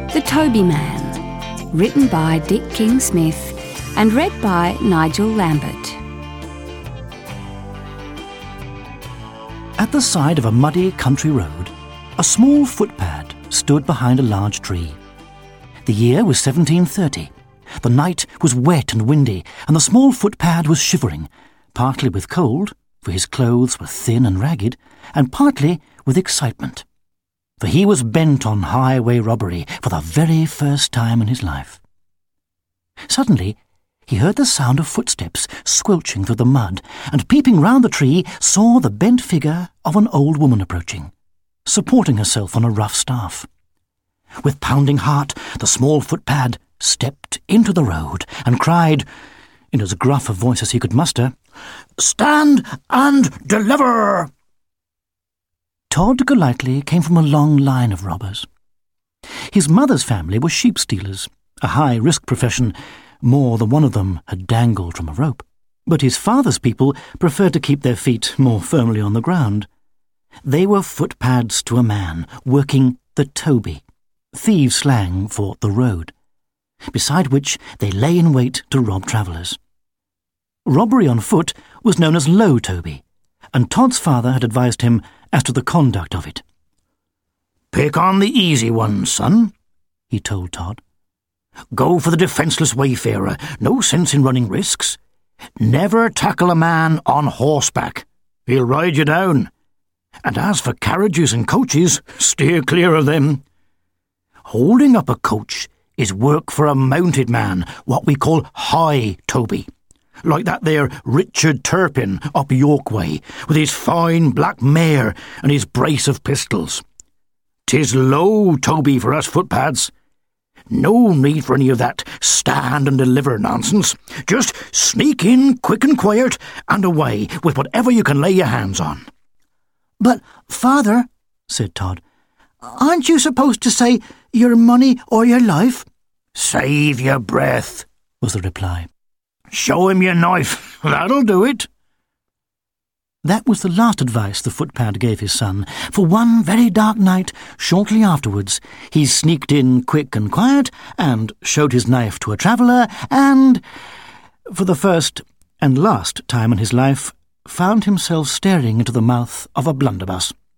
The Toby Man, written by Dick King-Smith and read by Nigel Lambert. At the side of a muddy country road, a small footpad stood behind a large tree. The year was 1730. The night was wet and windy, and the small footpad was shivering, partly with cold, for his clothes were thin and ragged, and partly with excitement, for he was bent on highway robbery for the very first time in his life. Suddenly, he heard the sound of footsteps squelching through the mud, and peeping round the tree, saw the bent figure of an old woman approaching, supporting herself on a rough staff. With pounding heart, the small footpad stepped into the road and cried, in as gruff a voice as he could muster, "Stand and deliver!" Todd Golightly came from a long line of robbers. His mother's family were sheep stealers, a high-risk profession. More than one of them had dangled from a rope. But his father's people preferred to keep their feet more firmly on the ground. They were footpads to a man, working the Toby, thieves' slang for the road, beside which they lay in wait to rob travellers. Robbery on foot was known as low Toby, and Todd's father had advised him as to the conduct of it. "Pick on the easy ones, son," he told Todd. "Go for the defenceless wayfarer, no sense in running risks. Never tackle a man on horseback. He'll ride you down. And as for carriages and coaches, steer clear of them. Holding up a coach is work for a mounted man, what we call high Toby, like that there Richard Turpin up York way, with his fine black mare and his brace of pistols. 'Tis low Toby for us footpads. No need for any of that stand and deliver nonsense. Just sneak in quick and quiet and away with whatever you can lay your hands on." "But, Father," said Todd, "aren't you supposed to say your money or your life?" "Save your breath," was the reply. "Show him your knife. That'll do it." That was the last advice the footpad gave his son, for one very dark night, shortly afterwards, he sneaked in quick and quiet, and showed his knife to a traveller, and, for the first and last time in his life, found himself staring into the mouth of a blunderbuss.